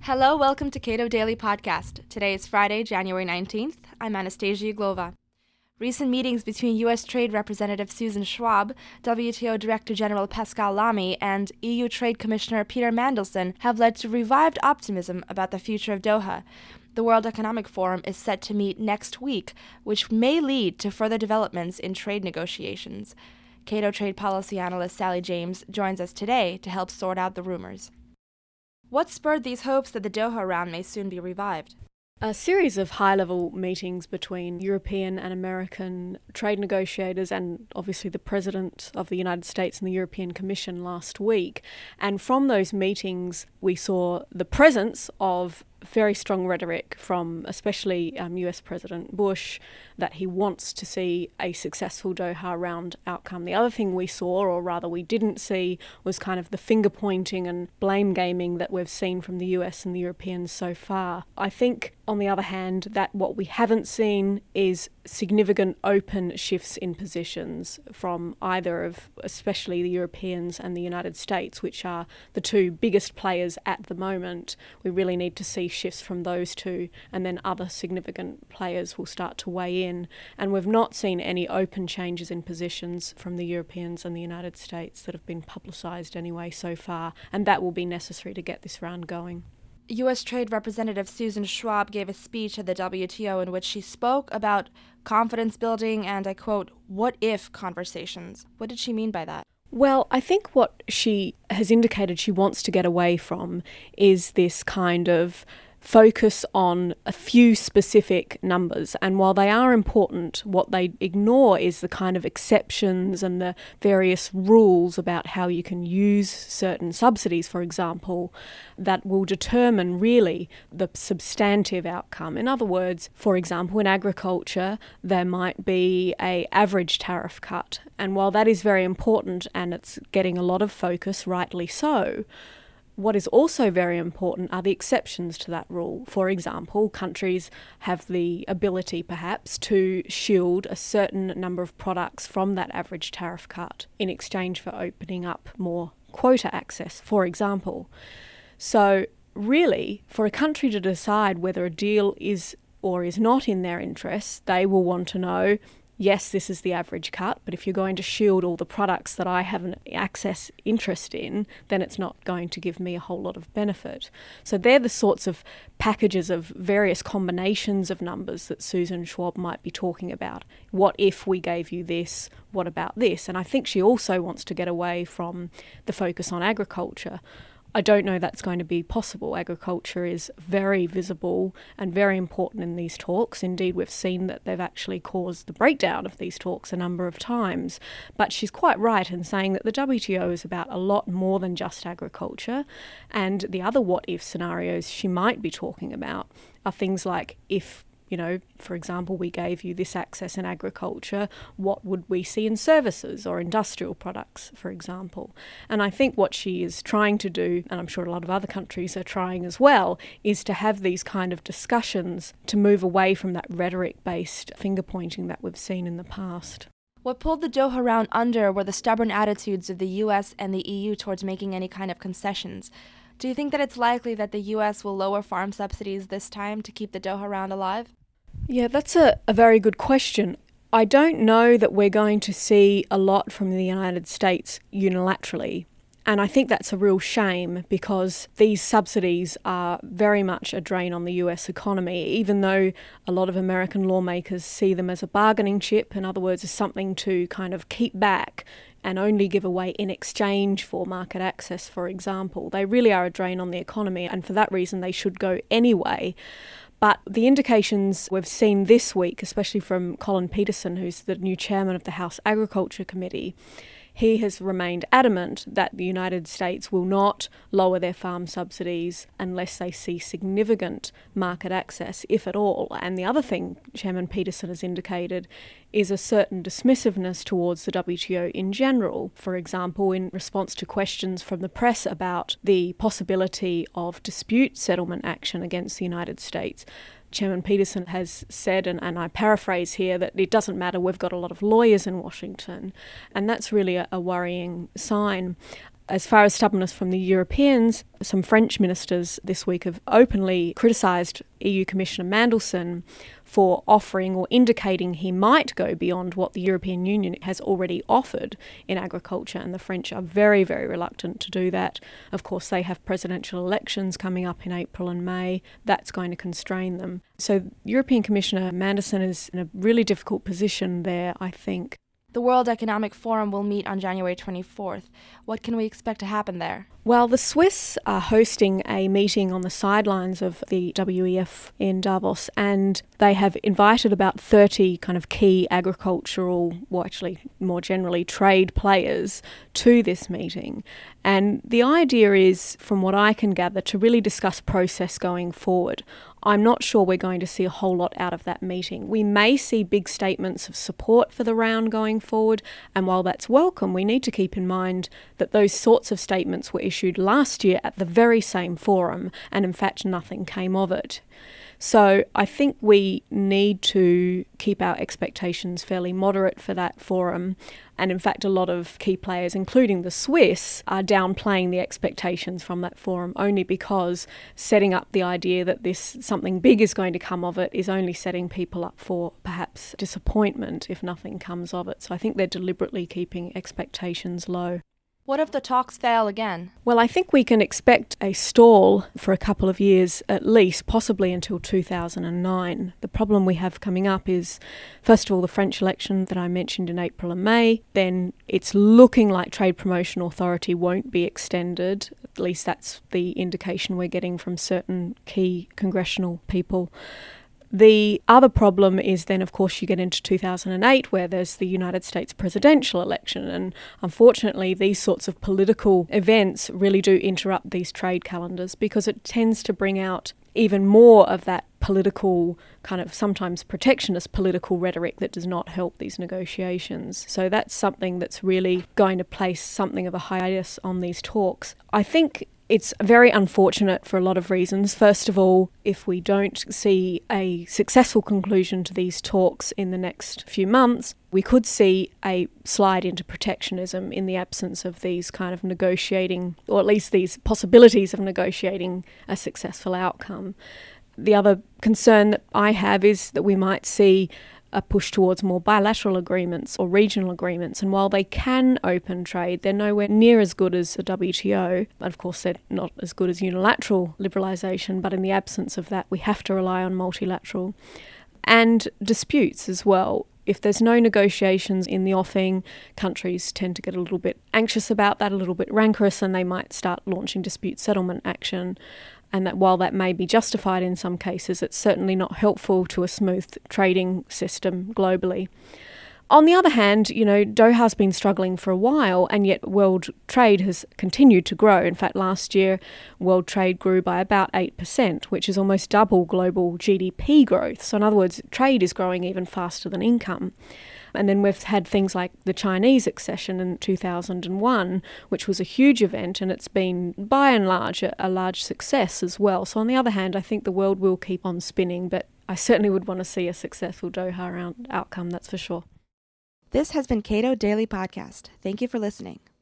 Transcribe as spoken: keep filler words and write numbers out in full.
Hello, welcome to Cato Daily Podcast. Today is Friday, January nineteenth. I'm Anastasia Uglova. Recent meetings between U S Trade Representative Susan Schwab, W T O Director General Pascal Lamy, and E U Trade Commissioner Peter Mandelson have led to revived optimism about the future of Doha. The World Economic Forum is set to meet next week, which may lead to further developments in trade negotiations. Cato trade policy analyst Sally James joins us today to help sort out the rumors. What spurred these hopes that the Doha round may soon be revived? A series of high-level meetings between European and American trade negotiators and obviously the President of the United States and the European Commission last week. And from those meetings, we saw the presence of very strong rhetoric from especially um, U S President Bush that he wants to see a successful Doha round outcome. The other thing we saw, or rather we didn't see, was kind of the finger pointing and blame gaming that we've seen from the U S and the Europeans so far. I think, on the other hand, that what we haven't seen is significant open shifts in positions from either of, especially the Europeans and the United States, which are the two biggest players at the moment. We really need to see shifts from those two, and then other significant players will start to weigh in. And we've not seen any open changes in positions from the Europeans and the United States that have been publicised anyway so far, and that will be necessary to get this round going. U S Trade Representative Susan Schwab gave a speech at the W T O in which she spoke about confidence building and, I quote, what if conversations. What did she mean by that? Well, I think what she has indicated she wants to get away from is this kind of focus on a few specific numbers. And while they are important, what they ignore is the kind of exceptions and the various rules about how you can use certain subsidies, for example, that will determine really the substantive outcome. In other words, for example, in agriculture, there might be a average tariff cut. And while that is very important and it's getting a lot of focus, rightly so, what is also very important are the exceptions to that rule. For example, countries have the ability perhaps to shield a certain number of products from that average tariff cut in exchange for opening up more quota access, for example. So really, for a country to decide whether a deal is or is not in their interests, they will want to know, yes, this is the average cut, but if you're going to shield all the products that I have an access interest in, then it's not going to give me a whole lot of benefit. So they're the sorts of packages of various combinations of numbers that Susan Schwab might be talking about. What if we gave you this? What about this? And I think she also wants to get away from the focus on agriculture. I don't know that's going to be possible. Agriculture is very visible and very important in these talks. Indeed, we've seen that they've actually caused the breakdown of these talks a number of times. But she's quite right in saying that the W T O is about a lot more than just agriculture. And the other what-if scenarios she might be talking about are things like, if You know, for example, we gave you this access in agriculture, what would we see in services or industrial products, for example? And I think what she is trying to do, and I'm sure a lot of other countries are trying as well, is to have these kind of discussions to move away from that rhetoric-based finger-pointing that we've seen in the past. What pulled the Doha round under were the stubborn attitudes of the U S and the E U towards making any kind of concessions. Do you think that it's likely that the U S will lower farm subsidies this time to keep the Doha round alive? Yeah, that's a, a very good question. I don't know that we're going to see a lot from the United States unilaterally. And I think that's a real shame because these subsidies are very much a drain on the U S economy, even though a lot of American lawmakers see them as a bargaining chip, in other words, as something to kind of keep back and only give away in exchange for market access, for example. They really are a drain on the economy, and for that reason they should go anyway. But the indications we've seen this week, especially from Colin Peterson, who's the new chairman of the House Agriculture Committee, he has remained adamant that the United States will not lower their farm subsidies unless they see significant market access, if at all. And the other thing Chairman Peterson has indicated is a certain dismissiveness towards the W T O in general. For example, in response to questions from the press about the possibility of dispute settlement action against the United States, Chairman Peterson has said, and, and I paraphrase here, that it doesn't matter, we've got a lot of lawyers in Washington, and that's really a, a worrying sign. As far as stubbornness from the Europeans, some French ministers this week have openly criticised E U Commissioner Mandelson for offering or indicating he might go beyond what the European Union has already offered in agriculture, and the French are very, very reluctant to do that. Of course, they have presidential elections coming up in April and May. That's going to constrain them. So European Commissioner Mandelson is in a really difficult position there, I think. The World Economic Forum will meet on January twenty-fourth. What can we expect to happen there? Well, the Swiss are hosting a meeting on the sidelines of the W E F in Davos, and they have invited about thirty kind of key agricultural, well, actually more generally trade players to this meeting. And the idea is, from what I can gather, to really discuss process going forward. I'm not sure we're going to see a whole lot out of that meeting. We may see big statements of support for the round going forward, and while that's welcome, we need to keep in mind that those sorts of statements were issued last year at the very same forum, and in fact nothing came of it. So I think we need to keep our expectations fairly moderate for that forum. And in fact, a lot of key players, including the Swiss, are downplaying the expectations from that forum only because setting up the idea that this something big is going to come of it is only setting people up for perhaps disappointment if nothing comes of it. So I think they're deliberately keeping expectations low. What if the talks fail again? Well, I think we can expect a stall for a couple of years at least, possibly until two thousand nine. The problem we have coming up is, first of all, the French election that I mentioned in April and May. Then it's looking like Trade Promotion Authority won't be extended. At least that's the indication we're getting from certain key congressional people. The other problem is then, of course, you get into two thousand eight where there's the United States presidential election. And unfortunately, these sorts of political events really do interrupt these trade calendars because it tends to bring out even more of that political, kind of sometimes protectionist political rhetoric that does not help these negotiations. So that's something that's really going to place something of a hiatus on these talks. I think it's very unfortunate for a lot of reasons. First of all, if we don't see a successful conclusion to these talks in the next few months, we could see a slide into protectionism in the absence of these kind of negotiating, or at least these possibilities of negotiating a successful outcome. The other concern that I have is that we might see a push towards more bilateral agreements or regional agreements. And while they can open trade, they're nowhere near as good as the W T O. And of course, they're not as good as unilateral liberalisation, but in the absence of that, we have to rely on multilateral. And disputes as well. If there's no negotiations in the offing, countries tend to get a little bit anxious about that, a little bit rancorous, and they might start launching dispute settlement action. And that while that may be justified in some cases, it's certainly not helpful to a smooth trading system globally. On the other hand, you know, Doha's been struggling for a while, and yet world trade has continued to grow. In fact, last year, world trade grew by about eight percent, which is almost double global G D P growth. So in other words, trade is growing even faster than income. And then we've had things like the Chinese accession in two thousand one, which was a huge event, and it's been, by and large, a, a large success as well. So on the other hand, I think the world will keep on spinning, but I certainly would want to see a successful Doha round outcome, that's for sure. This has been Cato Daily Podcast. Thank you for listening.